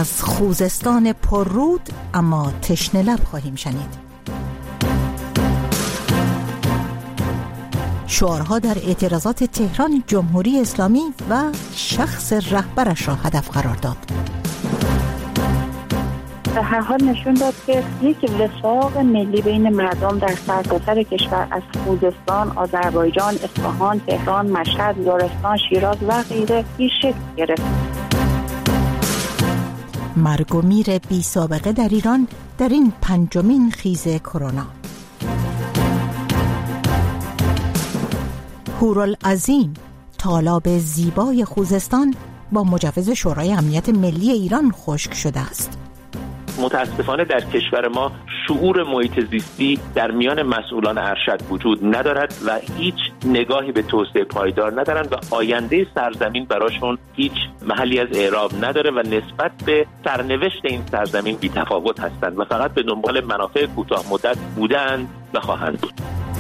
از خوزستان پررود اما تشنه لب خواهیم شنید. شعارها در اعتراضات تهران جمهوری اسلامی و شخص رهبرش را هدف قرار داد. به هر حال نشون داد که یک وفاق ملی بین مردم در سرتاسر کشور از خوزستان، آذربایجان، اصفهان، تهران، مشهد، لرستان، شیراز و غیره شکل گرفت. مرگ و میر بی سابقه در ایران در این پنجمین خیز کرونا. هورالعظیم، تالاب زیبای خوزستان با مجوز شورای امنیت ملی ایران خشک شده است. متاسفانه در کشور ما شعور محیط زیستی در میان مسئولان ارشد وجود ندارد و هیچ نگاهی به توسعه پایدار ندارند و آینده سرزمین براشون هیچ محلی از اعراب نداره و نسبت به سرنوشت این سرزمین بی‌تفاوت هستند و فقط به دنبال منافع کوتاه مدت بودند و خواهند بود.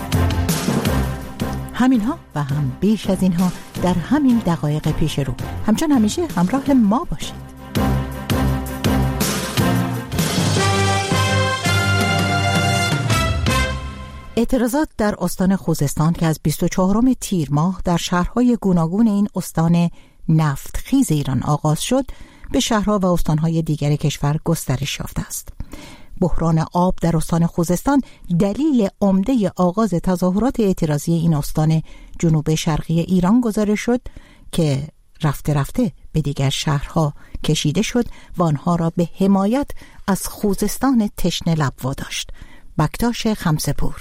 همینها و هم بیش از اینها در همین دقایق پیش رو. همچون همیشه همراه ما باشید. اعتراضات در استان خوزستان که از 24 تیر ماه در شهرهای گوناگون این استان نفتخیز ایران آغاز شد، به شهرها و استانهای دیگر کشور گسترش یافته است. بحران آب در استان خوزستان دلیل عمده آغاز تظاهرات اعتراضی این استان جنوب شرقی ایران گزارش شد که رفته رفته به دیگر شهرها کشیده شد و آنها را به حمایت از خوزستان تشنه لب واداشت. بکتاش خمسه‌پور.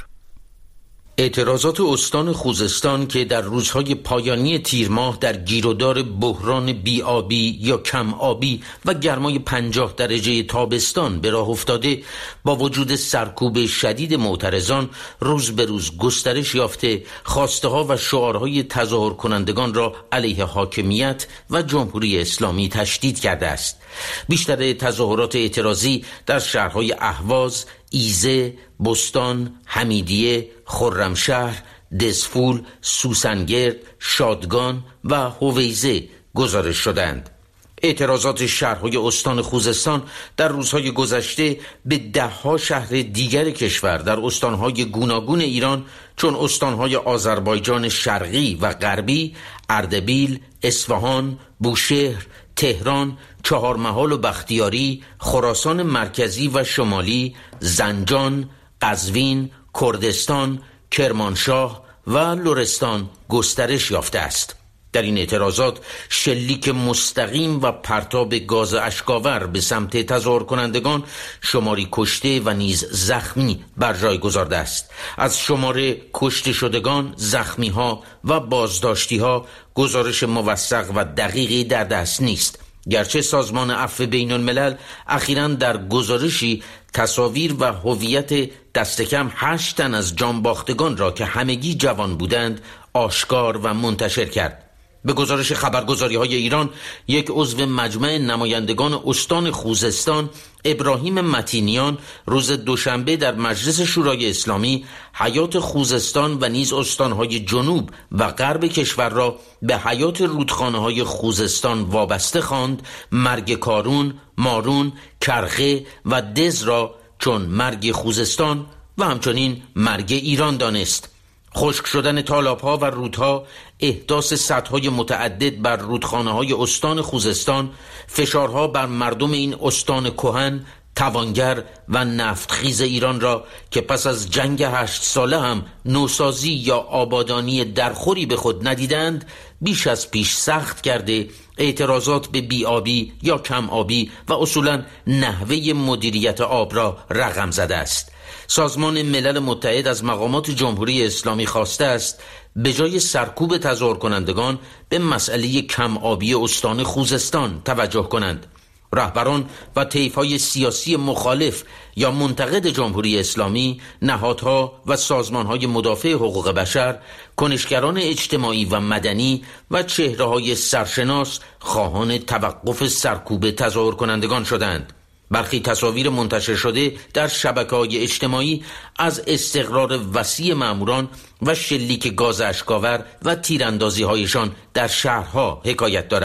اعتراضات استان خوزستان که در روزهای پایانی تیر ماه در گیرودار بحران بی‌آبی یا کم آبی و گرمای 50 درجه تابستان به راه افتاده، با وجود سرکوب شدید معترضان روز به روز گسترش یافته، خواسته ها و شعارهای تظاهر کنندگان را علیه حاکمیت و جمهوری اسلامی تشدید کرده است. بیشتر تظاهرات اعتراضی در شهرهای اهواز، ایزه، بستان، حمیدیه، خرمشهر، دزفول، سوسنگرد، شادگان و هویزه گزارش شدند. اعتراضات شهرهای استان خوزستان در روزهای گذشته به ده‌ها شهر دیگر کشور در استانهای گوناگون ایران چون استانهای آذربایجان شرقی و غربی، اردبیل، اصفهان، بوشهر، تهران، چهارمحال و بختیاری، خراسان مرکزی و شمالی، زنجان، قزوین، کردستان، کرمانشاه و لرستان گسترش یافته است. در این اعتراضات شلیک مستقیم و پرتاب گاز اشک‌آور به سمت تظاهر کنندگان شماری کشته و نیز زخمی بر جای گذارده است. از شمار کشته شدگان، زخمی ها و بازداشتی ها گزارش موثق و دقیقی در دست نیست، گرچه سازمان عفو بین الملل اخیراً در گزارشی تصاویر و هویت دست کم 8 تن از جانباختگان را که همگی جوان بودند آشکار و منتشر کرد. به گزارش خبرگزاری‌های ایران، یک عضو مجمع نمایندگان استان خوزستان، ابراهیم متینیان، روز دوشنبه در مجلس شورای اسلامی حیات خوزستان و نیز استان‌های جنوب و غرب کشور را به حیات رودخانه‌های خوزستان وابسته خواند. مرگ کارون، مارون، کرخه و دز را چون مرگ خوزستان و همچنین مرگ ایران دانست. خشک شدن تالاب‌ها و رودها، احداث سدهای متعدد بر رودخانه‌های استان خوزستان، فشارها بر مردم این استان کهن، توانگر و نفتخیز ایران را که پس از جنگ 8 ساله هم نوسازی یا آبادانی درخوری به خود ندیدند، بیش از پیش سخت کرده اعتراضات به بی‌آبی یا کم آبی و اصولاً نحوه مدیریت آب را رقم زده است. سازمان ملل متحد از مقامات جمهوری اسلامی خواسته است به جای سرکوب تظاهر کنندگان به مسئله کم آبی استان خوزستان توجه کنند. رهبران و طیف‌های سیاسی مخالف یا منتقد جمهوری اسلامی، نهادها و سازمان‌های مدافع حقوق بشر، کنشگران اجتماعی و مدنی و چهره‌های سرشناس خواهان توقف سرکوب تظاهر کنندگان شدند. برخی تصاویر منتشر شده در شبکه‌های اجتماعی از استقرار وسیع ماموران و شلیک گاز اشک‌آور و تیراندازی‌هایشان در شهرها حکایت دارند.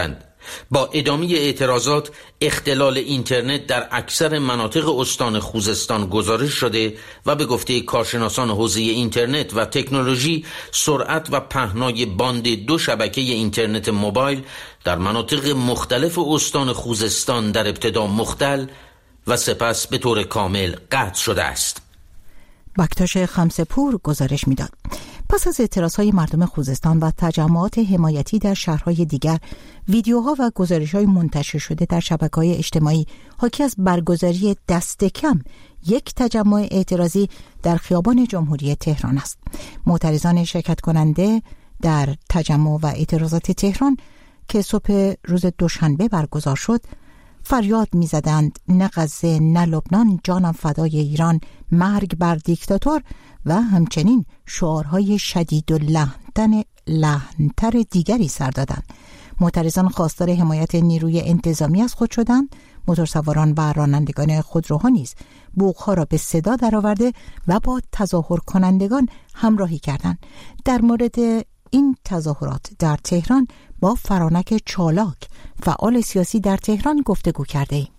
با ادامه اعتراضات، اختلال اینترنت در اکثر مناطق استان خوزستان گزارش شده و به گفته کارشناسان حوزه اینترنت و تکنولوژی، سرعت و پهنای باند 2 شبکه اینترنت موبایل در مناطق مختلف استان خوزستان در ابتدا مختل و سپس به طور کامل قطع شده است. بکتاش خمسپور گزارش میداد. پس از اعتراضهای مردم خوزستان و تجمعات حمایتی در شهرهای دیگر، ویدیوها و گزارش‌های منتشر شده در شبکه‌های اجتماعی حاکی از برگزاری دست کم یک تجمع اعتراضی در خیابان جمهوری تهران است. معترضان شرکت کننده در تجمع و اعتراضات تهران که صبح روز دوشنبه برگزار شد، فریاد می‌زدند نه غزه نه لبنان، جانم فدای ایران، مرگ بر دیکتاتور و همچنین شعارهای شدید و لحن‌تر دیگری سر دادند. معترضان خواستار حمایت نیروی انتظامی از خود شدند. موتورسواران و رانندگان خودروها نیز بوق‌ها را به صدا درآورده و با تظاهر کنندگان همراهی کردند. در مورد این تظاهرات در تهران با فرانک چالاک، فعال سیاسی در تهران، گفتگو کرده ایم.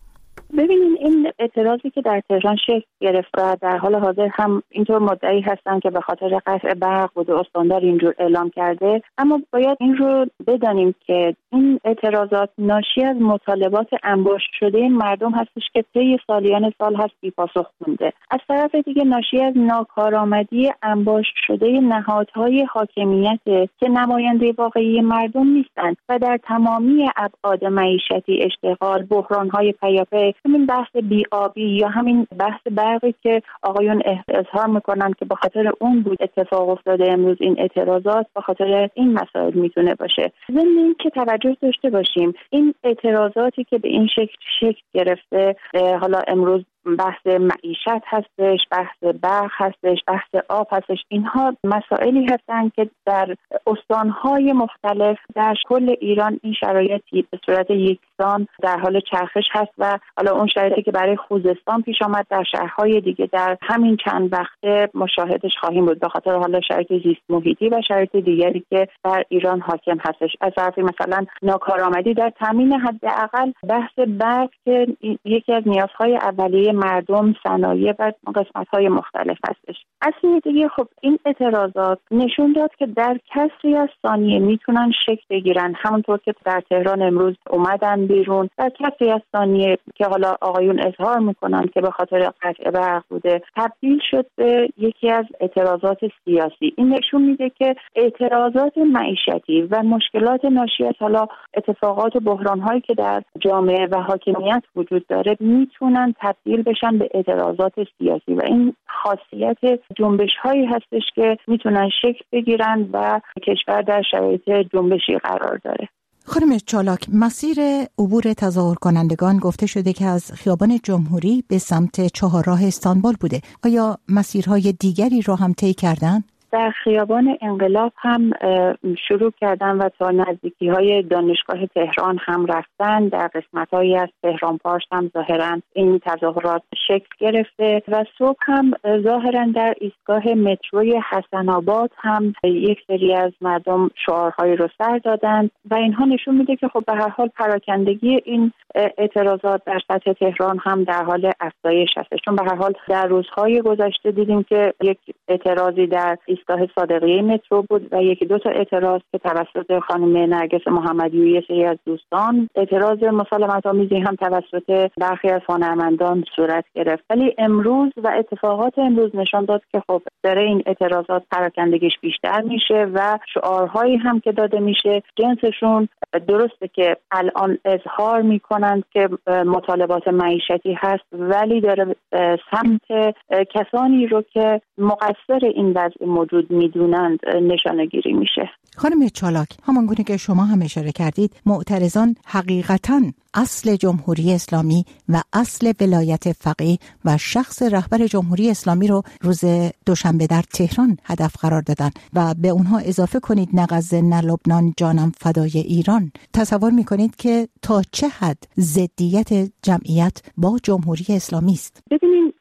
ببینید، این اعتراضی که در تهران شکل گرفت و در حال حاضر هم اینطور مدعی هستن که به خاطر قطع برق بود استاندار اینجور اعلام کرده، اما باید این رو بدانیم که این اعتراضات ناشی از مطالبات انباشت شده مردم هستش که طی سالیان سال هست بی‌پاسخ مونده. از طرف دیگه ناشی از ناکارآمدی انباشت شده نهادهای حاکمیت که نماینده واقعی مردم نیستند و در تمامی ابعاد معیشتی، اشتغال، بحران‌های پیاپی، همین بحث بی‌آبی یا همین بحث برقی که آقایون اظهار میکنن که به خاطر اون بود اتفاق افتاده امروز این اعتراضات، به خاطر این مسائل میتونه باشه. ضمن این که توجه داشته باشیم این اعتراضاتی که به این شکل گرفته، حالا امروز بحث معیشت هستش، بحث برق هستش، بحث آب هستش، اینها مسائلی هستند که در استانهای مختلف در کل ایران این شرایطی به صورت یکسان در حال چرخش هست و حالا اون شرایطی که برای خوزستان پیش آمد در شهرهای دیگه در همین چند وقته مشاهدش خواهیم بود، به خاطر حالا شرایط زیست محیطی و شرایط دیگری که در ایران حاکم هستش. از طرفی مثلا ناکارآمدی در تامین حداقل بحث برق که یکی از نیازهای اولیه مردم، صنایع و قسمت‌های مختلف هستش. از سوی دیگه خب این اعتراضات نشون داد که در کسری از ثانیه میتونن شکل بگیرن، همونطور که در تهران امروز اومدن بیرون، در کسری از ثانیه که حالا آقایون اظهار میکنن که به خاطر قطع برق بوده، تبدیل شد به یکی از اعتراضات سیاسی. این نشون میده که اعتراضات معیشتی و مشکلات ناشی از حالا اتفاقات و بحران‌هایی که در جامعه و حاکمیت وجود داره میتونن تبدیل بشن به اعتراضات سیاسی و این خاصیت جنبش‌هایی هستش که میتونن شکل بگیرن و کشور در شرایط جنبشی قرار داره. خانم چالاک، مسیر عبور تظاهر کنندگان گفته شده که از خیابان جمهوری به سمت چهارراه استانبول بوده. آیا مسیرهای دیگری را هم طی کردن؟ در خیابان انقلاب هم شروع کردن و تا نزدیکی‌های دانشگاه تهران هم رفتن. در قسمت‌هایی از تهران پارس هم ظاهراً این تظاهرات شکل گرفته و صبح هم ظاهراً در ایستگاه متروی حسن آباد هم یک سری از مردم شعارهایی رو سر دادند و اینها نشون میده که خب به هر حال پراکندگی این اعتراضات در سطح تهران هم در حال افزایش هست، چون به هر حال در روزهای گذشته دیدیم که یک اعتراضی در ایستگاه صادقیه مترو بود و یکی دو تا اعتراض که توسط خانم نرگس محمدی و یه سری از دوستان، اعتراض مسالمت‌آمیزی هم توسط برخی از هنرمندان صورت گرفت. ولی امروز و اتفاقات امروز نشان داد که خب داره این اعتراضات پراکندگیش بیشتر میشه و شعارهایی هم که داده میشه جنسشون درسته که الان اظهار میکنند که مطالبات معیشتی هست، ولی داره سمت کسانی رو که مقصر این وضع موجود میدونند نشانه گیری میشه. خانم چالاک، همانگونه که شما هم اشاره کردید، معترضان حقیقتاً اصل جمهوری اسلامی و اصل ولایت فقیه و شخص رهبر جمهوری اسلامی رو روز دوشنبه در تهران هدف قرار دادن و به اونها اضافه کنید نه غزه نه لبنان، جانم فدای ایران. تصور میکنید که تا چه حد ضدیت جمعیت با جمهوری اسلامی است؟ ببینید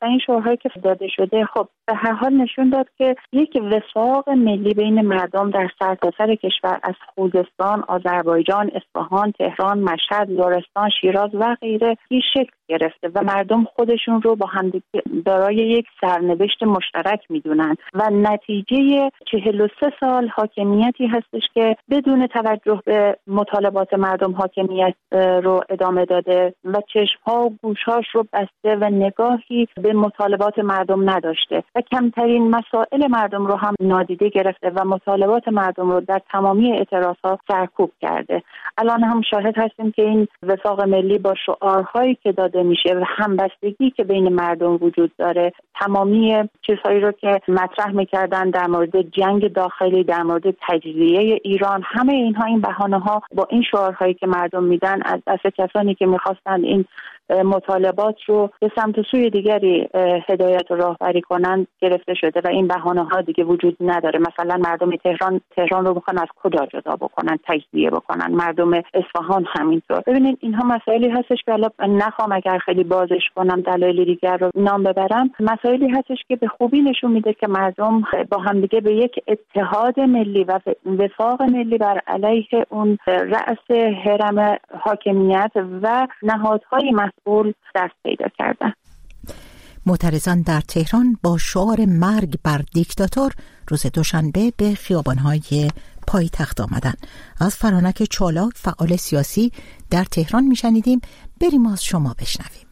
و این شعارهایی که داده شده خب به هر حال نشون داد که یک وفاق ملی بین مردم در سرتاسر کشور از خوزستان، آذربایجان، اصفهان، تهران، مشهد، لرستان، شیراز و غیره شکل گرفته و مردم خودشون رو با هم دارای یک سرنوشت مشترک میدونن و نتیجه 43 سال حاکمیتی هستش که بدون توجه به مطالبات مردم حاکمیت رو ادامه داده و چشم‌ها و گوش‌هاش رو بسته و نگاهی به مطالبات مردم نداشته و کمترین مسائل مردم رو هم نادیده گرفته و مطالبات مردم رو در تمامی اعتراضات سرکوب کرده. الان هم شاهد هستیم که این وفاق ملی با شعارهایی که داده میشه و همبستگی که بین مردم وجود داره، تمامی چیزهایی رو که مطرح میکردن در مورد جنگ داخلی، در مورد تجزیه ایران، همه اینها این بهانه‌ها با این شعارهایی که مردم میدن از دست کسانی که میخواستن این مطالبات رو به سمت سوی دیگری هدایت و راهبری کنن گرفته شده و این بهانه‌ها دیگه وجود نداره. مثلا مردم تهران رو میخوان از کجا جدا بکنن، تجزیه بکنن، مردم اصفهان همینطور. ببینید اینها مسائلی هستش که حالا نخوام اگر خیلی بازش کنم دلایل دیگر رو نام ببرم، مسائلی هستش که به خوبی نشون میده که مردم با هم دیگه به یک اتحاد ملی و وفاق ملی بر علیه اون رأس هرم حاکمیت و نهادهای مسئول دست پیدا کردن. معترضان در تهران با شعار مرگ بر دیکتاتور روز دوشنبه به خیابان‌های پایتخت آمدند. از فرانک چالاک فعال سیاسی در تهران میشنیدیم. بریم از شما بشنویم.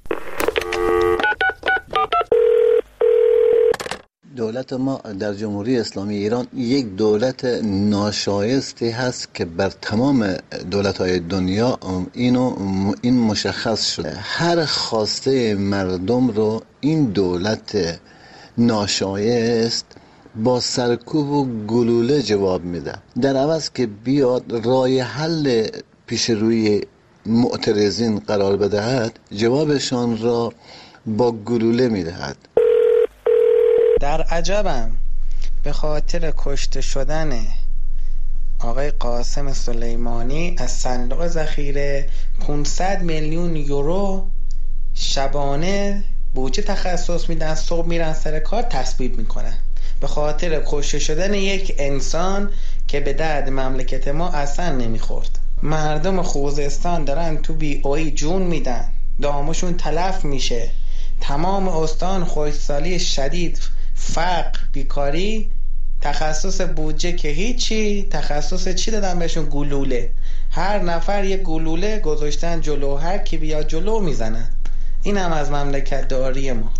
دولت ما در جمهوری اسلامی ایران یک دولت ناشایستی هست که بر تمام دولت‌های دنیا این مشخص شده. هر خواسته مردم رو این دولت ناشایست با سرکوب و گلوله جواب میده، در عوض که بیاد راه حل پیش روی معترضین قرار بدهد، جوابشان را با گلوله میدهد. در عجبم به خاطر کشته شدن آقای قاسم سلیمانی از صندوق ذخیره 500 میلیون یورو شبانه بودجه تخصص میدن، صبح میرن سر کار تثبیت میکنن به خاطر کشته شدن یک انسان که به درد مملکت ما اصلا نمیخورد. مردم خوزستان دارن تو بی‌ای جون میدن، دامشون تلف میشه، تمام استان خشکسالی شدید، فقر، بیکاری، تخصص بودجه که هیچی، تخصص چی دادن بهشون؟ گلوله. هر نفر یک گلوله گذاشتن جلو، هر کی بیاد جلو میزنن. این هم از مملکت داری ما.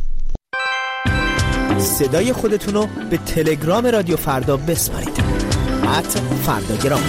صدای خودتونو به تلگرام رادیو فردا بسپارید. @فرداگرام.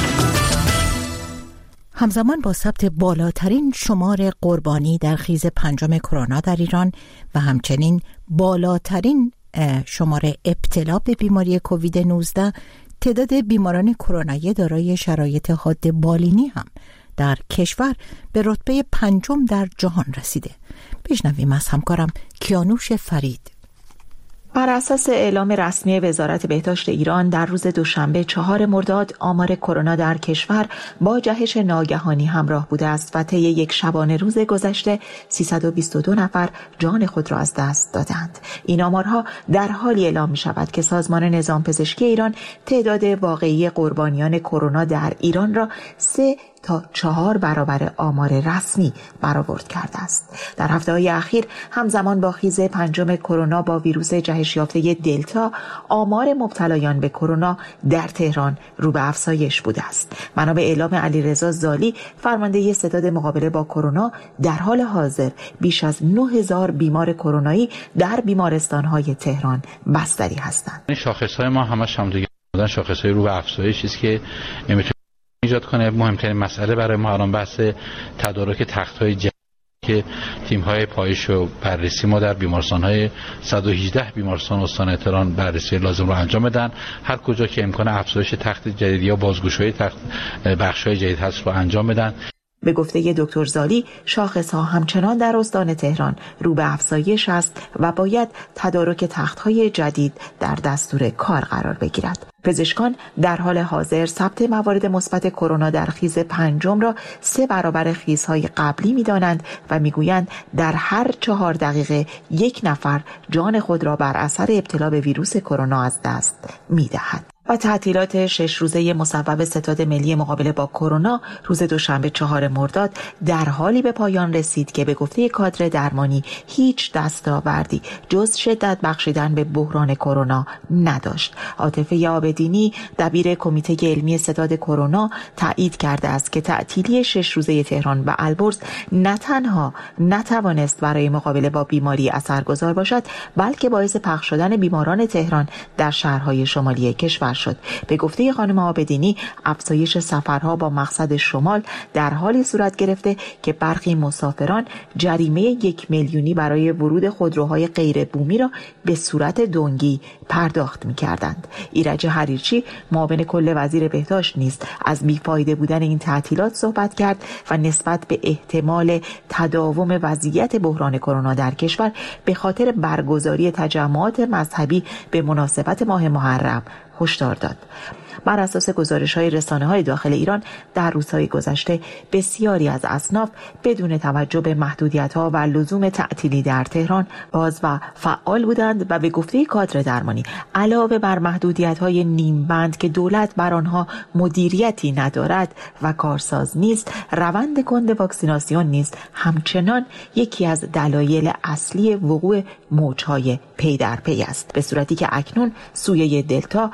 همزمان با ثبت بالاترین شمار قربانی در خیز پنجم کرونا در ایران و همچنین بالاترین شمار ابتلا به بیماری کووید 19، تعداد بیماران کرونایی دارای شرایط حاد بالینی هم در کشور به رتبه 5 در جهان رسیده. بشنویم از همکارم کیانوش فرید. بر اساس اعلام رسمی وزارت بهداشت ایران در روز دوشنبه 4 مرداد آمار کرونا در کشور با جهش ناگهانی همراه بوده است و طی یک شبانه روز گذشته 322 نفر جان خود را از دست دادند. این آمارها در حالی اعلام می شود که سازمان نظام پزشکی ایران تعداد واقعی قربانیان کرونا در ایران را 3 تا 4 برابر آمار رسمی برآورد کرده است. در هفته‌های اخیر همزمان با خیز پنجم کرونا با ویروس جهش یافته دلتا، آمار مبتلایان به کرونا در تهران رو به افزایش بوده است. منابع اعلام علیرضا زالی، فرمانده ستاد مقابله با کرونا، در حال حاضر بیش از 9000 بیمار کرونایی در بیمارستان‌های تهران بستری هستند. این شاخص‌های ما همش هم دیگه بودن، شاخص‌های رو به افزایشی است که ایجاد کنه. مهمترین مسئله برای ما الان بحث تدارک تخت‌های جدید که تیم‌های پایش و بررسی ما در بیمارستان‌های 118 بیمارستان استان تهران بررسی لازم رو انجام بدن. هر کجا که امکان افزایش تخت جدید یا بازگشایی تخت بخش‌های جدید هست رو انجام بدن. به گفته دکتر زالی، شاخص‌ها همچنان در استان تهران رو به افزایش است و باید تدارک تخت‌های جدید در دستور کار قرار بگیرد. پزشکان در حال حاضر ثبت موارد مثبت کرونا در خیز پنجم را 3 برابر خیزهای قبلی می‌دانند و می‌گویند در هر 4 دقیقه 1 نفر جان خود را بر اثر ابتلا به ویروس کرونا از دست می‌دهد. و تعطیلات 6 روزه مصوب ستاد ملی مقابله با کرونا روز دوشنبه 4 مرداد در حالی به پایان رسید که به گفته کادر درمانی هیچ دستاوردی جز شدت بخشیدن به بحران کرونا نداشت. عاطفه عابدینی دبیر کمیته علمی ستاد کرونا تایید کرده است که تعطیلی 6 روزه تهران و البرز نه تنها نتوانست برای مقابله با بیماری اثرگذار باشد، بلکه باعث پخش شدن بیماران تهران در شهرهای شمالی کشور شد. به گفته خانم عابدینی، افزایش سفرها با مقصد شمال در حالی صورت گرفته که برخی مسافران جریمه 1 میلیونی برای ورود خودروهای غیر بومی را به صورت دنگی پرداخت می‌کردند. ایرج حریرچی معاون کل وزیر بهداشت نیز از بیفایده بودن این تعطیلات صحبت کرد و نسبت به احتمال تداوم وضعیت بحران کرونا در کشور به خاطر برگزاری تجمعات مذهبی به مناسبت ماه محرم هشدار داد. بر اساس گزارش‌های رسانه‌های داخل ایران در روزهای گذشته بسیاری از اصناف بدون توجه به محدودیت‌ها و لزوم تعطیلی در تهران باز و فعال بودند و به گفته کادر درمانی علاوه بر محدودیت‌های نیمبند که دولت بر آنها مدیریتی ندارد و کارساز نیست، روند کند واکسیناسیون نیز همچنان یکی از دلایل اصلی وقوع موج‌های پی در پی است، به صورتی که اکنون سویه دلتا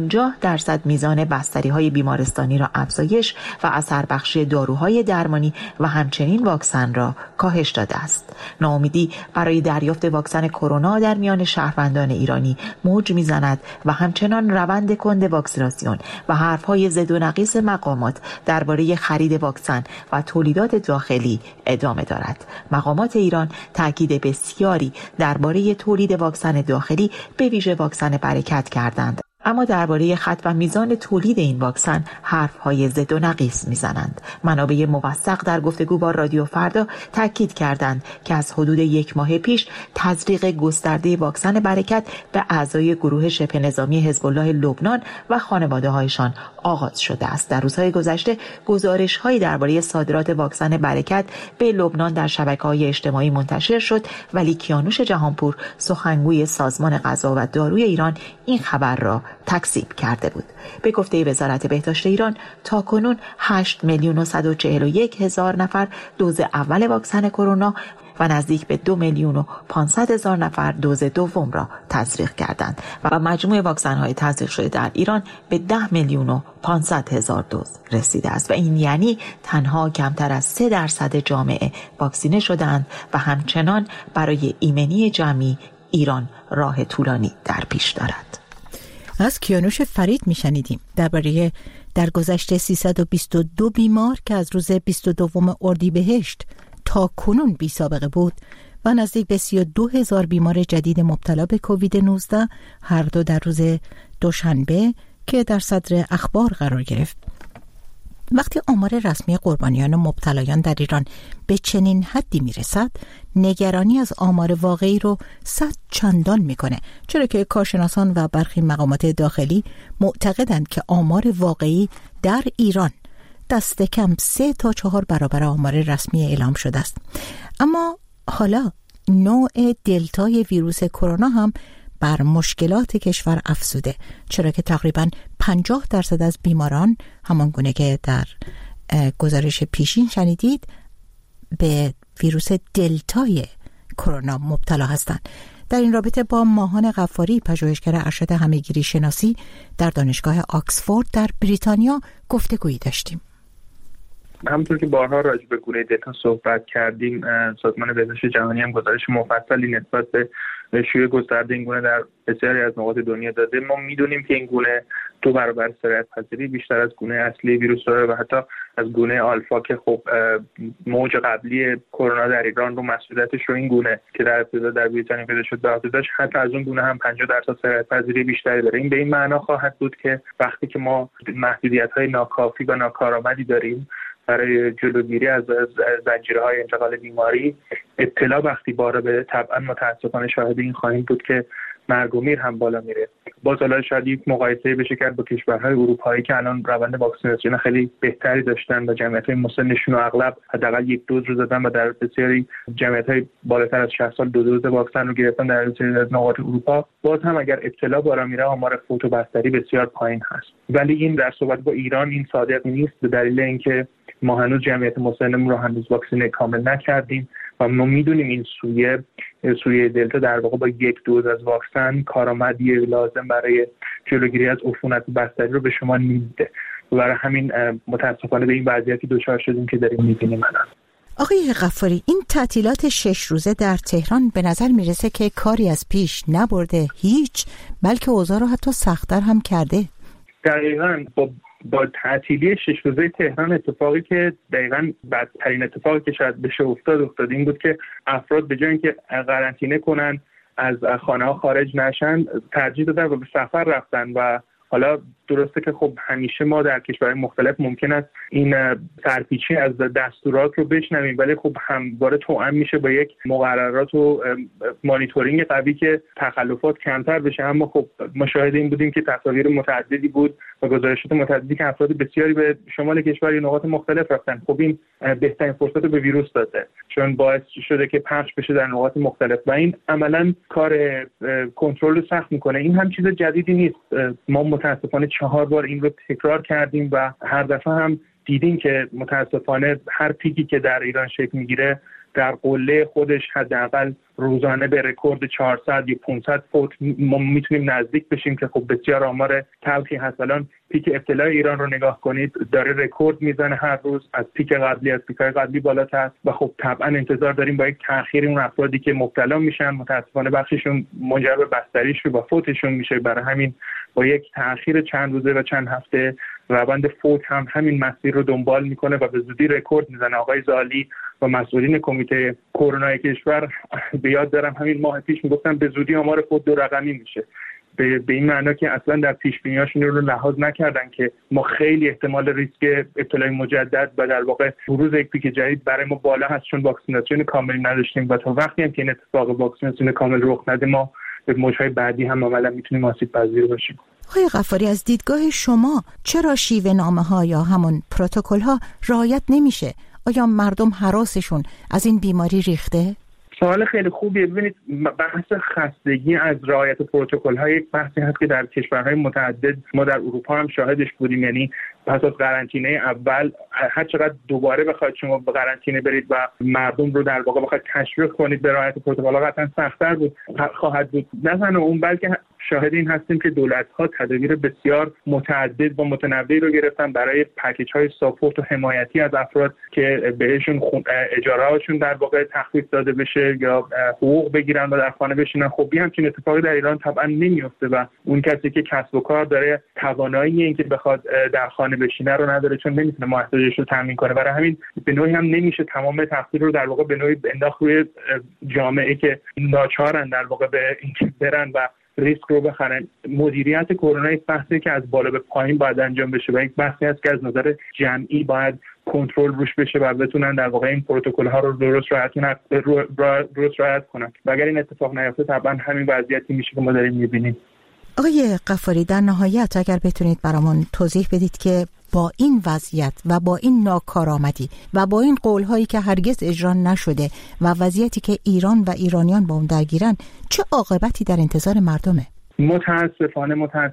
50% میزان بستری‌های بیمارستانی را افزایش و اثر بخشی داروهای درمانی و همچنین واکسن را کاهش داده است. ناامیدی برای دریافت واکسن کرونا در میان شهروندان ایرانی موج میزند و همچنان روند کند واکسیناسیون و حرف‌های ضد و نقیص مقامات درباره خرید واکسن و تولیدات داخلی ادامه دارد. مقامات ایران تاکید بسیاری درباره تولید واکسن داخلی به ویژه واکسن برکت کردند، اما درباره خط و میزان تولید این واکسن حرف‌های ضد و نقیص میزنند. منابع موثق در گفتگو با رادیو فردا تاکید کردند که از حدود 1 ماه پیش تزریق گسترده واکسن برکت به اعضای گروه شبه نظامی حزب الله لبنان و خانواده‌هایشان آغاز شده است. در روزهای گذشته گزارش‌هایی درباره صادرات واکسن برکت به لبنان در شبکه‌های اجتماعی منتشر شد، ولی کیانوش جهانپور سخنگوی سازمان غذا و داروی ایران این خبر را تکذیب کرده بود. به گفته وزارت بهداشت ایران تاکنون 8,141,000 نفر دوز اول واکسن کرونا و نزدیک به 2,500,000 نفر دوز دوم را تزریق کردند و مجموع واکسن‌های تزریق شده در ایران به 10,500,000 دوز رسیده است و این یعنی تنها کمتر از 3% جامعه واکسینه شدند و همچنان برای ایمنی جمعی ایران راه طولانی در پیش دارد. از کیانوش فرید میشنیدیم درباره در گذشته 322 بیمار که از روز 22 اردیبهشت تا کنون بی سابقه بود و نزدیک به 32,000 بیمار جدید مبتلا به کووید 19 هر دو در روز دوشنبه که در صدر اخبار قرار گرفت. وقتی آمار رسمی قربانیان و مبتلایان در ایران به چنین حدی میرسد، نگرانی از آمار واقعی رو 100 چندان میکنه، چرا که کارشناسان و برخی مقامات داخلی معتقدند که آمار واقعی در ایران دست کم 3 تا 4 برابر آمار رسمی اعلام شده است. اما حالا نوع دلتای ویروس کرونا هم بر مشکلات کشور افزوده، چرا که تقریباً 50% از بیماران همان گونه که در گزارش پیشین شنیدید به ویروس دلتای کرونا مبتلا هستند. در این رابطه با ماهان غفاری، پژوهشگر ارشد همهگیری شناسی در دانشگاه آکسفورد در بریتانیا گفتگویی داشتیم. همونطور که بارها راجع به گونه دلتا صحبت کردیم، سازمان بهداشت جهانی هم گزارش مفصلی نسبت به شیوع گسترده این گونه در بسیاری از نقاط دنیا داده. ما میدونیم که این گونه 2 برابر سرایت پذیری بیشتر از گونه اصلی ویروس داره و حتی از گونه آلفا که خب موج قبلی کرونا در ایران رو مسئولیتش رو این گونه که در ابتدا در بریتانیا پیدا شد به عهده داشت، حتی از اون گونه هم 50% سرایت پذیری بیشتری داره. این به این معنا خواهد بود که وقتی که ما محدودیت‌های ناکافی و ناکارآمدی داریم برای جلوگیری از زنجیره‌های انتقال بیماری. ابتلا وقتی بالا بره طبعا متاسفانه شاهد این خواهیم بود که مرگ و میر هم بالا میره. باز حالا شاید یک مقایسه بشه کرد با کشورهای اروپایی که الان روند واکسیناسیون خیلی بهتری داشتن و جمعیت‌های مسنشون رو اغلب حداقل یک دوز رو زدن و در بسیاری جمعیت‌های بالاتر از 60 سال 2 دوز واکسن رو گرفتن در بسیاری از نقاط اروپا. باز هم اگر ابتلا بالا میره آمار فوت و بستری بسیار پایین هست. ولی این در صحبت با ایران این صادق نیست، به دلیل اینکه ما هنوز جمعیت مسنمون رو هنوز واکسینه کامل نکردیم و ما میدونیم این سویه دلتا در واقع با یک دوز از واکسن کارآمدی لازم برای جلوگیری از عفونت بستری رو به شما نمیده و برای همین متاسفانه به این وضعیتی دچار شدیم که داریم میبینیم الان. آقای غفاری، این تعطیلات 6 روزه در تهران به نظر میرسه که کاری از پیش نبرده هیچ، بلکه اوضاع رو حتی سخت‌تر هم کرده. دقیقاً با تعطیلی 6 روزه تهران اتفاقی که دقیقاً بدترین اتفاقی که شاید بشه افتاد این بود که افراد به جای اینکه قرنطینه کنن از خانه ها خارج نشن ترجیح دادن و به سفر رفتن. و حالا درسته که خب همیشه ما در کشورهای مختلف ممکن است این سرپیچی از دستورات رو بشنویم، ولی خب همواره توأم میشه با یک مقررات و مانیتورینگ قوی که تخلفات کمتر بشه. اما خب ما شاهد این بودیم که تصاویر متعددی بود و گزارشات متعددی که افراد بسیاری به شمال کشور یا نقاط مختلف رفتن. خب این بهترین فرصت رو به ویروس داده، چون باعث شده که پخش بشه در نقاط مختلف و این عملاً کار کنترل رو سخت میکنه. این هم چیز جدیدی نیست، ما متاسفانه 4 بار این رو تکرار کردیم و هر دفعه هم دیدیم که متاسفانه هر پیکی که در ایران شکل میگیره در قله خودش حداقل روزانه به رکورد 400 یا 500 فوت ما میتونیم نزدیک بشیم که خب بسیار آمار تلخی هست. الان پیک ابتلای ایران رو نگاه کنید داره رکورد میزنه هر روز، از پیک پیک‌های قبلی بالاتر و خب طبعا انتظار داریم با یک تأخیر اون افرادی که مبتلا میشن متاسفانه بخششون منجر به بستریشون و فوتشون میشه. برای همین با یک تأخیر چند روزه و چند هفته روند فوت هم همین مسیر رو دنبال میکنه و به زودی رکورد میزنه. آقای زالی و مسئولین کمیته کرونا کشور به یاد دارم همین ماه پیش میگفتن به زودی آمار فوت 2 رقمی میشه، به این معنا که اصلا در پیش بینی‌هاشون رو لحاظ نکردن که ما خیلی احتمال ریسک ابتلای مجدد و در واقع بروز یک پیک جدید برای ما بالا هست چون واکسیناسیون کاملی نداشتیم و تا وقتی هم که این اتفاق واکسیناسیون کامل رخ نده ما به موج‌های بعدی هم عملاً میتونیم آسیب پذیر باشیم. آقای غفاری، از دیدگاه شما چرا شیوه نامه‌ها یا همون پروتکل‌ها رعایت نمیشه؟ آیا مردم هراسشون از این بیماری ریخته؟ سوال خیلی خوبیه. ببینید بحث خستگی از رعایت پروتکل‌ها یک بحثی هست که در کشورهای متعدد ما در اروپا هم شاهدش بودیم. یعنی پس از قرنطینه اول هر چقدر دوباره بخواید شما به قرنطینه برید و مردم رو در واقع بخواید تشویق کنید به رعایت پروتکل‌ها قطعا سخت‌تر خواهد بود. نه تنها اون بلکه شاهد این هستیم که دولت‌ها تدابیر بسیار متعدد و متنوعی رو گرفتن برای پکیج‌های ساپورت و حمایتی از افراد که بهشون اجاره‌هاشون در واقع تخفیف داده بشه یا حقوق بگیرن و در خانه بشینن. خب همچین اتفاقی در ایران طبعا نمیفته و اون کسی که کسب و کار داره توانایی اینکه بخواد در خانه بشینه رو نداره چون نمیتونه محتاجش رو تامین کنه. برای همین به نوعی هم نمیشه تمام تقصیر رو در واقع به نوعی انداخت روی جامعه که ناچارن در واقع به اینکه برن و ریسک رو بخرن. مدیریت کرونا یک بحثی که از بالا به پایین باید انجام بشه و یک بحثی است که از نظر جمعی باید کنترل روش بشه و بتونن در واقع این پروتکل‌ها رو درست رعایت کنن و اگر این اتفاق نیفته طبعا همین وضعیتی میشه که ما داریم می‌بینیم. آقای غفاری، در نهایت اگر بتونید برامون توضیح بدید که با این وضعیت و با این ناکارآمدی و با این قول‌هایی که هرگز اجرا نشده و وضعیتی که ایران و ایرانیان با اون درگیرن چه عاقبتی در انتظار مردمه؟ متاسفانه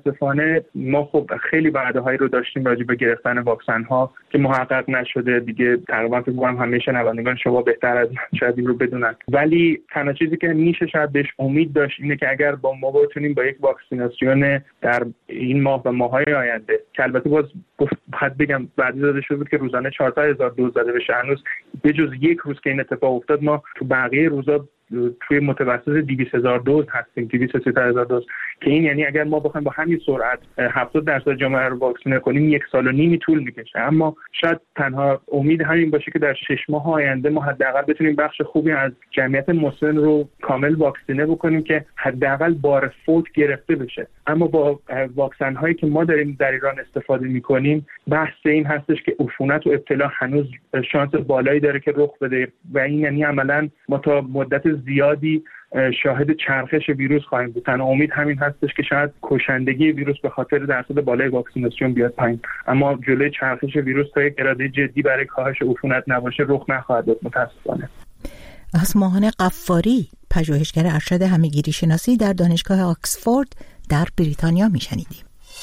ما خب خیلی وعده‌هایی رو داشتیم راجع به گرفتن واکسن‌ها که محقق نشده. دیگه تقریبا فکر کنم همه شنوندگان شما بهتر از من شاید این رو بدونن، ولی تنها چیزی که میشه شاید بهش امید داشت اینه که اگر با ما بتونیم با یک واکسیناسیون در این ماه و ماه‌های آینده که البته باز باید بگم بعدی داده شده بود که روزانه 400,000 دوز داده بشه، هنوز به جز یک روز که این اتفاق افتاد ما تو بقیه روزا توی متوسط 200,000 دوز هستیم، 230,000 دوز، که این یعنی اگر ما بخوایم با همین سرعت 70% جامعه رو واکسینه کنیم 1.5 سال طول میکشه. اما شاید تنها امید همین باشه که در 6 ماه آینده ما حداقل بتونیم بخش خوبی از جمعیت مسن رو کامل واکسینه بکنیم که حداقل بار فوت گرفته بشه. اما با واکسن هایی که ما داریم در ایران استفاده میکنیم بحث این هستش که عفونت و ابتلا هنوز شانس بالایی داره که رخ بده و این یعنی عملاً ما تا مدت زیادی شاهد چرخش ویروس خواهیم بود. تنها امید همین هستش که شاید کشندگی ویروس به خاطر درصد بالای واکسیناسیون بیاد پایین، اما جلوی چرخش ویروس تا یک اراده جدی برای کاهش عفونت نباشه رخ نخواهد داد متاسفانه. از ماهان قفاری، پژوهشگر ارشد همه‌گیری شناسی در دانشگاه آکسفورد در بریتانیا میشنیدیم.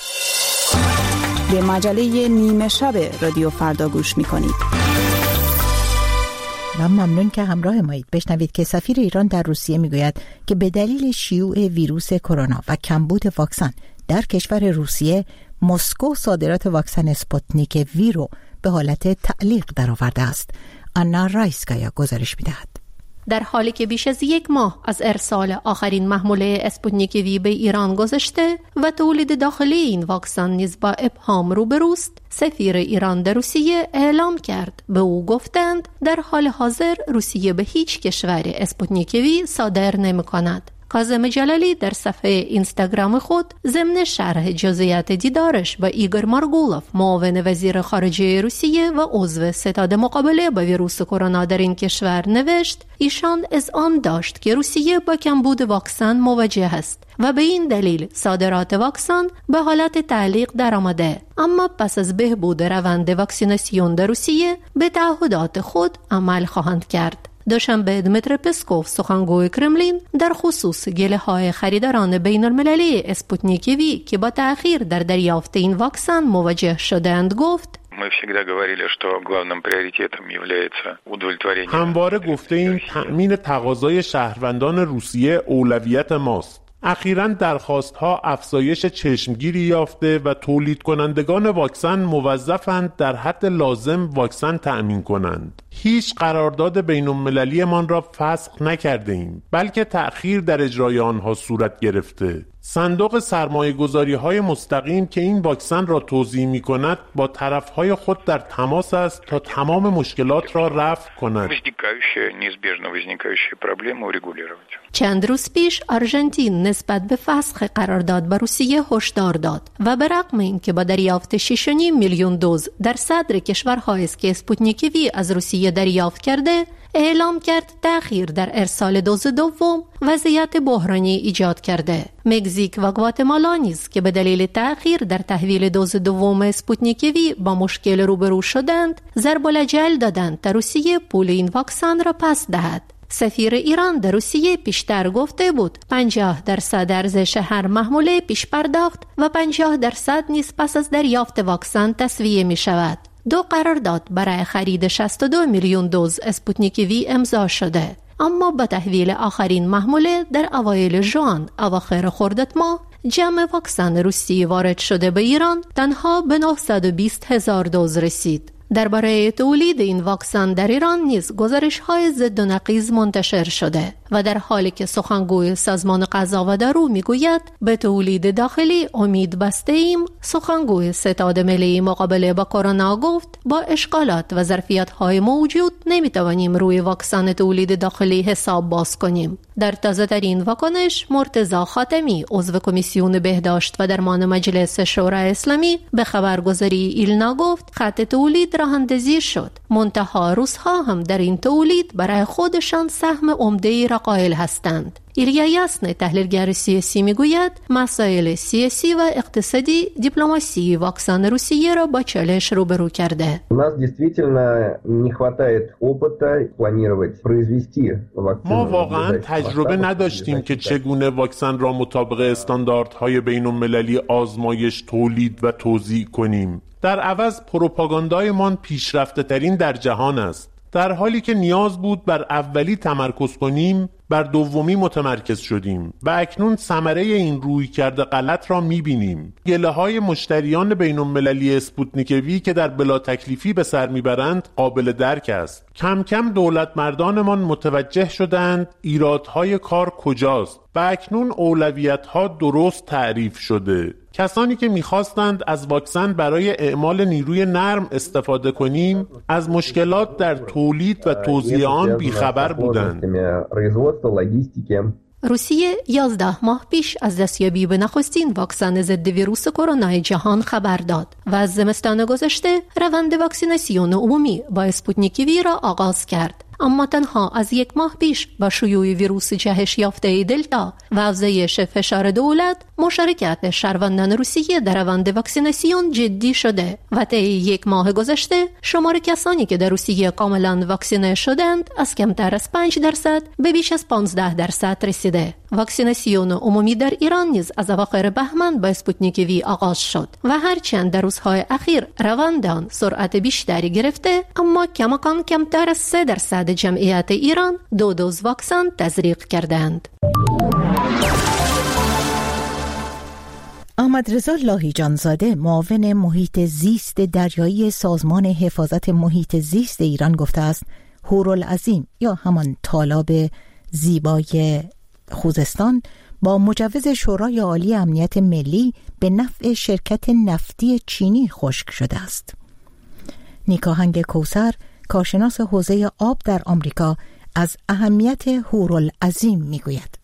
به مجله نیمه شب رادیو فردا گوش میکنید. و ممنون که همراه مایید. بشنوید که سفیر ایران در روسیه میگوید که به دلیل شیوع ویروس کرونا و کمبود واکسن در کشور روسیه، مسکو صادرات واکسن اسپوتنیک وی رو به حالت تعلیق درآورده است. آنا رایسکایا گزارش میدهد. در حالی که بیش از 1 ماه از ارسال آخرین محموله اسپوتنیک وی به ایران گذشته و تولید داخلی این واکسن نیز با ابهام روبروست، سفیر ایران در روسیه اعلام کرد. به او گفتند در حال حاضر روسیه به هیچ کشور اسپوتنیک وی صادر نمی‌کند. کاظم جلالی در صفحه اینستاگرام خود ضمن شرح جزئیات دیدارش با ایگور مارگولوف، معاون وزیر خارجه روسیه و عضو ستاد مقابله با ویروس کرونا در این کشور نوشت ایشان اذعان داشت که روسیه با کمبود واکسن مواجه است و به این دلیل صادرات واکسن به حالت تعلیق درآمده، اما پس از بهبود روند واکسیناسیون در روسیه به تعهدات خود عمل خواهند کرد. دوشنبه دمیتری پسکوف، سخنگوی کرملین، در خصوص گله‌های خریداران بین‌المللی اسپوتنیک وی که با تأخیر در دریافت این واکسن مواجه شدند گفت: همواره گفته ایم تأمین تقاضای شهروندان روسیه اولویت ماست. اخیراً درخواست‌ها افزایش چشمگیری یافته و تولید کنندگان واکسن موظفند در حد لازم واکسن تأمین کنند. هیچ قرارداد بین‌المللی من را فسخ نکرده ایم، بلکه تأخیر در اجرای آنها صورت گرفته. صندوق سرمایه‌گذاری‌های مستقیم که این واکسن را توزیع می‌کند با طرف‌های خود در تماس است تا تمام مشکلات را رفع کند. چند روز پیش آرژانتین نسبت به فسخ قرارداد با روسیه هشدار داد و به رغم اینکه با دریافت 6.5 میلیون دوز در صدر کشورهایی است که اسپوتنیک وی از روسیه دریافت کرده، اعلام کرد تأخیر در ارسال دوز دوم وضعیت بحرانی ایجاد کرده. مکزیک و گواتمالا نیز که به دلیل تأخیر در تحویل دوز دوم اسپوتنیک وی با مشکل روبرو شدند، ضرب الجل دادند تا روسیه پول این واکسن را پس دهد. سفیر ایران در روسیه پیشتر گفته بود 50% ارزش هر محموله پیش پرداخت و 50% نیز پس از دریافت واکسن تسویه می شود. 2 قرارداد برای خرید 62 میلیون دوز اسپوتنیک وی امضا شده، اما با تحویل آخرین محموله در اوایل ژوئن اواخر خرداد ماه، جمع واکسن روسی وارد شده به ایران تنها به 920,000 دوز رسید. درباره تولید این واکسن در ایران نیز گزارش‌های ضد و نقیض منتشر شده و در حالی که سخنگوی سازمان غذا و دارو میگوید به تولید داخلی امید بسته ایم، سخنگوی ستاد ملی مقابله با کرونا گفت با اشکالات و ظرفیت‌های موجود نمیتوانیم روی واکسن تولید داخلی حساب باز کنیم. در تازه‌ترین واکنش، مرتضی خاتمی، عضو کمیسیون بهداشت و درمان مجلس شورای اسلامی، به خبرگزاری ایلنا گفت خط تولید راه‌اندازی شد، منتها روس‌ها هم در این تولید برای خودشان سهم عمده‌ای را قائل هستند. ایلیا یاسن، تحلیلگر سیاسی، میگوید مسائل سیاسی و اقتصادی دیپلماسی واکسن روسیه را با چالش روبرو کرده. ما واقعا تجربه نداشتیم که چگونه واکسن را مطابق استانداردهای بین‌المللی آزمایش، تولید و توزیع کنیم. در عوض پروپاگاندایمان پیشرفته ترین در جهان است. در حالی که نیاز بود بر اولی تمرکز کنیم، بر دومی متمرکز شدیم و اکنون ثمره این رویکرد غلط را می‌بینیم. گله‌های مشتریان بین‌المللی اسپوتنیک وی که در بلا تکلیفی به سر میبرند قابل درک است. کم کم دولت مردانمان متوجه شدند ایرادهای کار کجاست و اکنون اولویت‌ها درست تعریف شده. کسانی که می‌خواستند از واکسن برای اعمال نیروی نرم استفاده کنیم، از مشکلات در تولید و توزیع آن بیخبر بودند. روسیه 11 ماه پیش از دستیابی به نخستین واکسن ضد ویروس کرونا جهان خبر داد و از زمستان گذشته روند واکسیناسیون عمومی با اسپوتنیک وی را آغاز کرد. اما تنها از 1 ماه پیش با شیوع ویروس جهش یافته دلتا و افزایش فشار دولت، مشارکت شهروندان روسیه در روند واکسیناسیون جدی شده و طی 1 ماه گذشته شمار کسانی که در روسیه کاملا واکسینه شدند از کمتر از 5% به بیش از 15% رسیده. واکسیناسیون عمومی در ایران نیز از اواخر بهمن با اسپوتنیک وی آغاز شد و هرچند در روزهای اخیر روند آن سرعت بیشتری گرفته، اما کماکان کمتر از 3% جمعیت ایران 2 دوز واکسن تزریق کردند. احمدرضا لاهیجانزاده، معاون محیط زیست دریایی سازمان حفاظت محیط زیست ایران گفته است هورالعظیم یا همان تالاب زیبای خوزستان با مجوز شورای عالی امنیت ملی به نفع شرکت نفتی چینی خشک شده است. نیکاهنگ کوثر، کارشناس حوزه آب در آمریکا، از اهمیت هورالعظیم میگوید.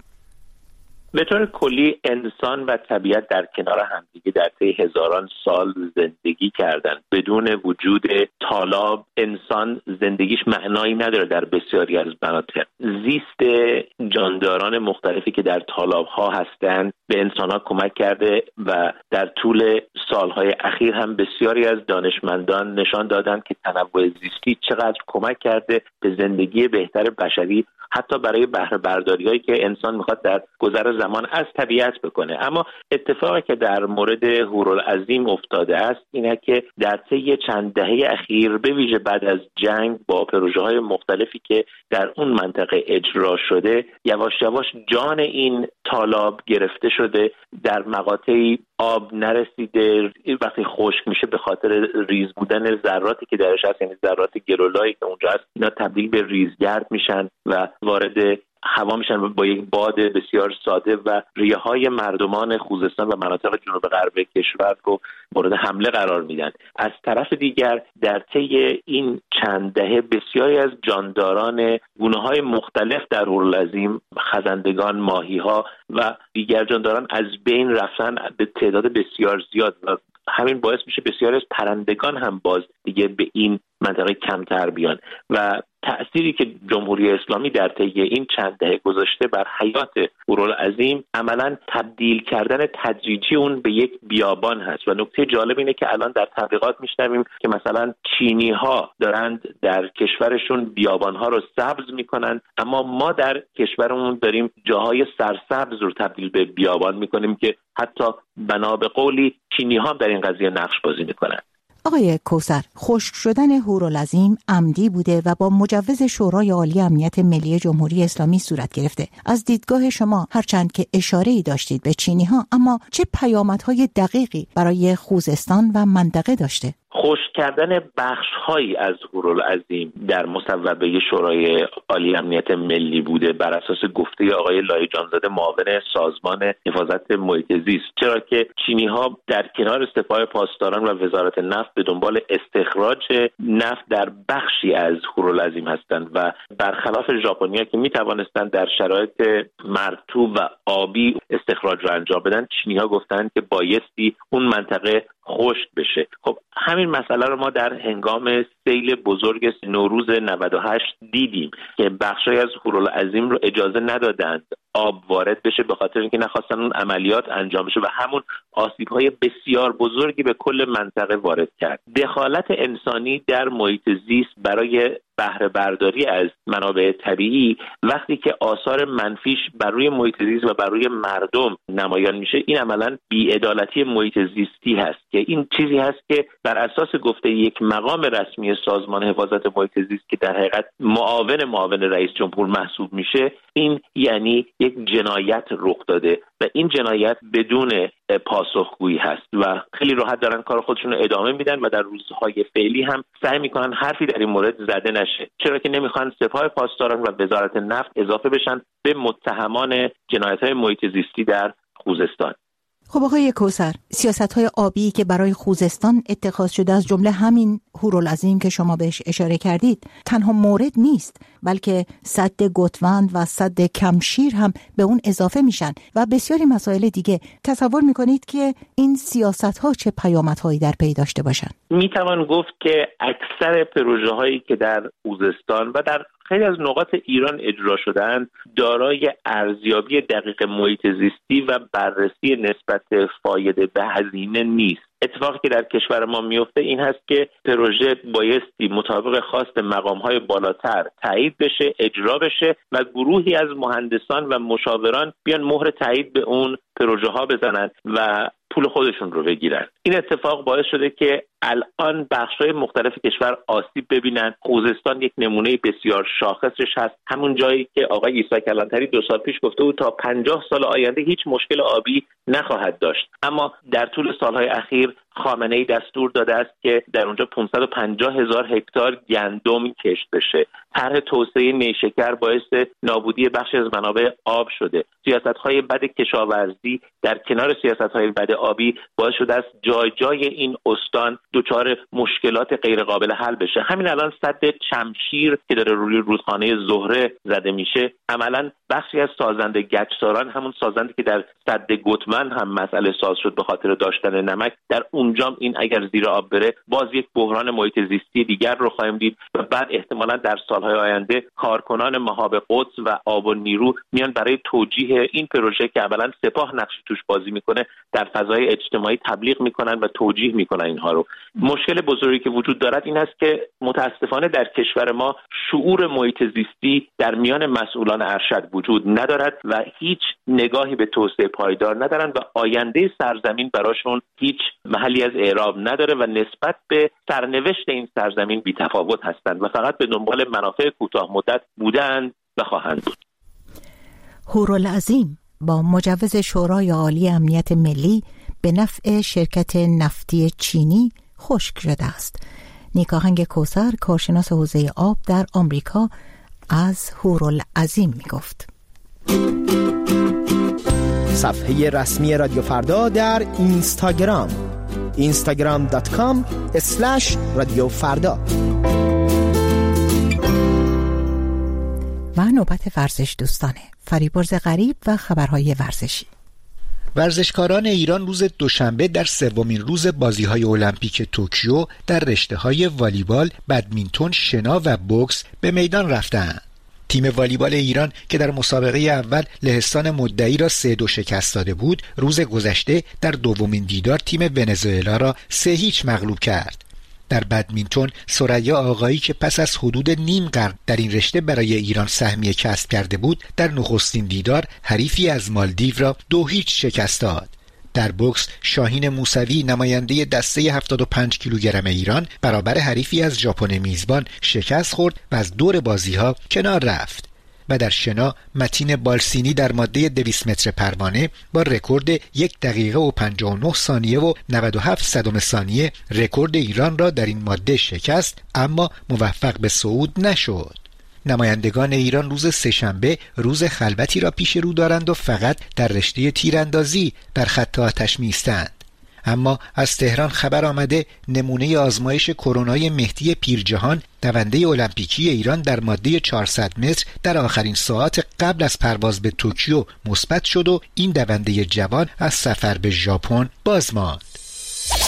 به طور کلی انسان و طبیعت در کنار همدیگه در طی هزاران سال زندگی کردند. بدون وجود تالاب انسان زندگیش معنایی نداره. در بسیاری از مناطق زیست جانداران مختلفی که در تالاب‌ها هستند به انسان‌ها کمک کرده و در طول سالهای اخیر هم بسیاری از دانشمندان نشان دادند که تنوع زیستی چقدر کمک کرده به زندگی بهتر بشری، حتی برای بهره برداری‌هایی که انسان می‌خواد در گذر زمان از طبیعت بکنه. اما اتفاقی که در مورد هورالعظیم افتاده است اینه که در طی چند دهه اخیر به ویژه بعد از جنگ با پروژه‌های مختلفی که در اون منطقه اجرا شده، یواش یواش جان این تالاب گرفته شده. در مقاطعی آب نرسیده، وقتی خشک میشه به خاطر ریز بودن ذراتی که درش هست، یعنی ذرات گلولایی که اونجا هست، اینا تبدیل به ریزگرد میشن و وارد هوا میشن با یک باد بسیار ساده و ریه‌های مردمان خوزستان و مناطق جنوب غرب کشور رو مورد حمله قرار میدن. از طرف دیگر در طی این چند دهه بسیاری از جانداران گونه‌های مختلف در هورالعظیم، خزندگان، ماهی‌ها و دیگر جانداران از بین رفتن به تعداد بسیار زیاد و همین باعث میشه بسیاری از پرندگان هم باز دیگه به این منطقه کمتر بیان و تأثیری که جمهوری اسلامی در طی این چند دهه گذاشته بر حیات هورالعظیم عملاً تبدیل کردن تدریجی اون به یک بیابان هست. و نکته جالب اینه که الان در تبلیغات میشنویم که مثلا چینی‌ها دارند در کشورشون بیابان‌ها رو سبز میکنن، اما ما در کشورمون داریم جاهای سرسبز رو تبدیل به بیابان میکنیم که حتی بنا به قولی چینی‌ها در این قضیه نقش بازی میکنن. آقای کوثر، خشک شدن هورالعظیم عمدی بوده و با مجوز شورای عالی امنیت ملی جمهوری اسلامی صورت گرفته. از دیدگاه شما، هرچند که اشاره‌ای داشتید به چینی‌ها، اما چه پیامدهای دقیقی برای خوزستان و منطقه داشته؟ خشک کردن بخش‌هایی از هورالعظیم در مصوبه شورای عالی امنیت ملی بوده بر اساس گفته آقای لاهیجانزاده، معاون سازمان حفاظت محیط زیست، چرا که چینی‌ها در کنار سپاه پاسداران و وزارت نفت به دنبال استخراج نفت در بخشی از هورالعظیم هستند و برخلاف ژاپنیا که می‌توانستند در شرایط مرطوب و آبی استخراج را انجام بدن، چینی‌ها گفتند که بایستی اون منطقه خشک بشه. خب همین مسئله رو ما در هنگام سیل بزرگ نوروز 98 دیدیم که بخشای از هورالعظیم رو اجازه ندادند آب وارد بشه، به خاطر اینکه نخواستن اون عملیات انجام بشه و همون آسیب‌های بسیار بزرگی به کل منطقه وارد کرد. دخالت انسانی در محیط زیست برای بهره برداری از منابع طبیعی وقتی که آثار منفیش بر روی محیط زیست و بر روی مردم نمایان میشه، این عملاً بی‌عدالتی محیط زیستی هست که این چیزی هست که بر اساس گفته یک مقام رسمی سازمان حفاظت محیط زیست که در حقیقت معاون رئیس جمهور محسوب میشه، این یعنی یک جنایت رخ داده و این جنایت بدون پاسخگویی هست و خیلی راحت دارن کار خودشون رو ادامه میدن و در روزهای فعلی هم سعی میکنن حرفی در این مورد زده نشه، چرا که نمیخوان سپاه پاسداران و وزارت نفت اضافه بشن به متهمان جنایت‌های محیط زیستی در خوزستان. خب آقای کوثر، سیاست‌های آبی که برای خوزستان اتخاذ شده از جمله همین هورالعظیم که شما بهش اشاره کردید تنها مورد نیست، بلکه سد گتوند و سد کمشیر هم به اون اضافه میشن و بسیاری مسائل دیگه. تصور میکنید که این سیاست‌ها چه پیامدهایی در پی داشته باشن؟ میتوان گفت که اکثر پروژه‌هایی که در خوزستان و در خیلی از نقاط ایران اجرا شده‌اند دارای ارزیابی دقیق محیط زیستی و بررسی نسبت فایده به هزینه نیست. اتفاقی که در کشور ما میفته این هست که پروژه بایستی مطابق خواست مقام‌های بالاتر تایید بشه، اجرا بشه و گروهی از مهندسان و مشاوران بیان مهر تایید به اون پروژه ها بزنن و پول خودشون رو بگیرن. این اتفاق باعث شده که الان بخش‌های مختلف کشور آسیب ببینن. خوزستان یک نمونه بسیار شاخصش هست، همون جایی که آقای عیسی کلانتری 2 سال پیش گفته بود تا 50 سال آینده هیچ مشکل آبی نخواهد داشت، اما در طول سالهای اخیر خامنه‌ای دستور داده است که در اونجا 550,000 هکتار گندم کشت بشه. طرح توسعه نیشکر باعث نابودی بخشی از منابع آب شده. سیاست‌های بد کشاورزی در کنار سیاست‌های بد آبی باعث شده است جای جای این استان دچار مشکلات غیر قابل حل بشه. همین الان سد شمشیر که داره روی رودخانه زهره زده میشه، عملاً بخشی از سازنده گچساران، همون سازنده که در سد گتوند هم مسئله ساز شد به خاطر داشتن نمک، در اونجام این اگر زیر آب بره باز یک بحران محیط زیستی دیگر رو خواهیم دید و بعد احتمالاً در سالهای آینده کارکنان مهاب قدس و آب و نیرو میان برای توجیه این پروژه که اولا سپاه نقش توش بازی میکنه در فضای اجتماعی تبلیغ میکنن و توجیه میکنن اینها رو. مشکل بزرگی که وجود دارد این است که متاسفانه در کشور ما شعور محیط زیستی در میان مسئولان ارشد وجود ندارد و هیچ نگاهی به توسعه پایدار ندارند و آینده سرزمین براشون هیچ محلی از اعراب نداره و نسبت به سرنوشت این سرزمین بی‌تفاوت هستند و فقط به دنبال منافع کوتاه مدت بودند و خواهند بود. هورالعظیم با مجوز شورای عالی امنیت ملی به نفع شرکت نفتی چینی خشک شده است. نیکاهنگ کوثر، کارشناس حوزه آب در آمریکا، از هورالعظیم میگفت. صفحه رسمی رادیو فردا در اینستاگرام instagram.com/رادیوفردا. و نوبت ورزش دوستانه، فریبرز غریب و خبرهای ورزشی. ورزشکاران ایران روز دوشنبه در 3مین روز بازی‌های المپیک توکیو در رشته‌های والیبال، بدمینتون، شنا و بوکس به میدان رفتند. تیم والیبال ایران که در مسابقه اول لهستان مدعی را 3-2 شکست داده بود، روز گذشته در دومین دیدار تیم ونزوئلا را 3-0 مغلوب کرد. در بدمینتون، ثریا آقایی که پس از حدود نیم قرن در این رشته برای ایران سهمیه کسب کرده بود، در نخستین دیدار حریفی از مالدیو را 2-0 شکست داد. در بوکس، شاهین موسوی نماینده دسته 75 کیلوگرم ایران برابر حریفی از ژاپن میزبان شکست خورد و از دور بازی‌ها کنار رفت. و در شنا، متین بالسینی در ماده 200 متر پروانه با رکورد 1 دقیقه و 59 ثانیه و 97 صدم ثانیه رکورد ایران را در این ماده شکست، اما موفق به صعود نشد. نمایندگان ایران روز سه‌شنبه روز خلوتی را پیش رو دارند و فقط در رشته تیراندازی در خط آتش می‌ایستند. اما از تهران خبر آمده نمونه آزمایش کرونای مهدی پیرجهان، دونده المپیکی ایران در ماده 400 متر در آخرین ساعات قبل از پرواز به توکیو مثبت شد و این دونده جوان از سفر به ژاپن باز ماند.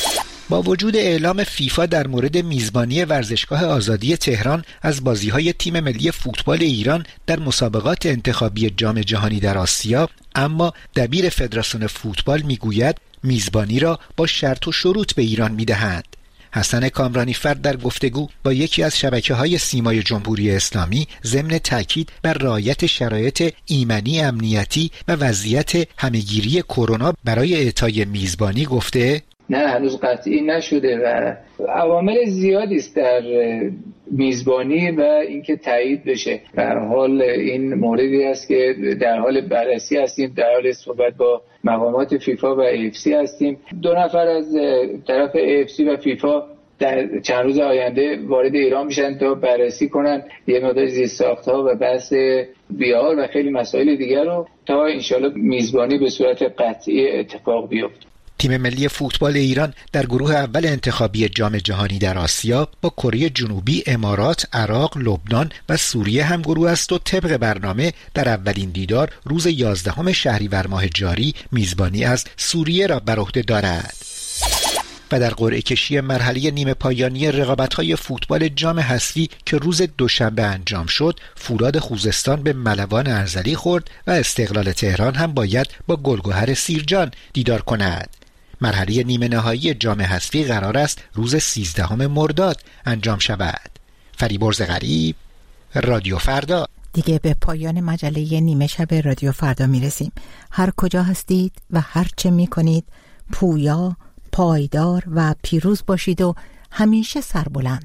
با وجود اعلام فیفا در مورد میزبانی ورزشگاه آزادی تهران از بازی‌های تیم ملی فوتبال ایران در مسابقات انتخابی جام جهانی در آسیا، اما دبیر فدراسیون فوتبال میگوید میزبانی را با شرط و شروط به ایران میدهند. حسن کامرانیفر در گفتگو با یکی از شبکه‌های سیمای جمهوری اسلامی ضمن تاکید بر رعایت شرایط ایمنی، امنیتی و وضعیت همهگیری کرونا برای اعطای میزبانی گفته: نه، هنوز قطعی نشده و عوامل زیادی است در میزبانی و اینکه تایید بشه. به هر حال این موردی است که در حال بررسی هستیم، در حال صحبت با مقامات فیفا و AFC هستیم. 2 نفر از طرف AFC و فیفا در چند روز آینده وارد ایران میشن تا بررسی کنن یه مقدار زیرساخت‌ها و بحث بیار و خیلی مسائل دیگر رو تا انشالله میزبانی به صورت قطعی اتفاق بیفته. تیم ملی فوتبال ایران در گروه اول انتخابی جام جهانی در آسیا با کره جنوبی، امارات، عراق، لبنان و سوریه هم گروه است و طبق برنامه در اولین دیدار روز 11 شهریور ماه جاری میزبانی از سوریه را بر عهده دارد. و در قرعه کشی مرحله نیمه پایانی رقابت‌های فوتبال جام حذفی که روز دوشنبه انجام شد، فولاد خوزستان به ملوان ارزلی خورد و استقلال تهران هم باید با گلگهر سیرجان دیدار کند. مرحله نیمه نهایی جام حذفی قرار است روز 13 مرداد انجام شود. فریبرز غریب، رادیو فردا. دیگه به پایان مجله نیمه شب رادیو فردا میرسیم. هر کجا هستید و هر چه میکنید پویا، پایدار و پیروز باشید و همیشه سربلند.